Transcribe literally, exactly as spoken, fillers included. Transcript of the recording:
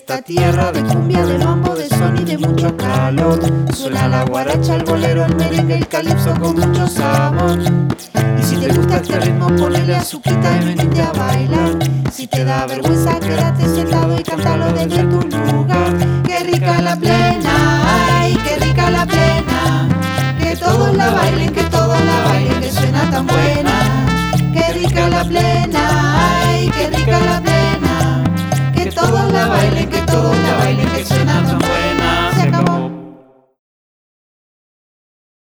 esta tierra de cumbia, de mambo, de son y de mucho calor. Suena la guaracha, el bolero, el merengue, el calipso con mucho sabor. Y si te gusta este ritmo, ponele azuquita y venite a bailar. Si te da vergüenza, quédate sentado y cántalo desde tu lugar. Qué rica la plena, ay, qué rica la plena. Que todos la bailen, que todos la bailen, que suena tan buena. Qué rica la plena, ay,